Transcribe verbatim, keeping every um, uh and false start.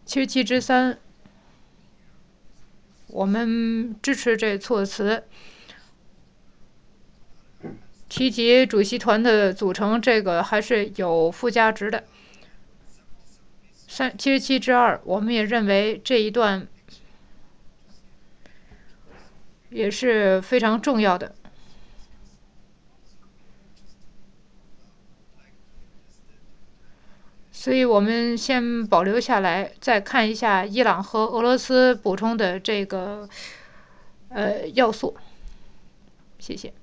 七十七之三，我们支持这措辞。提及主席团的组成，这个还是有附加值的。三七十七之二，我们也认为这一段也是非常重要的。所以我们先保留下来，再看一下伊朗和俄罗斯补充的这个呃要素。谢谢。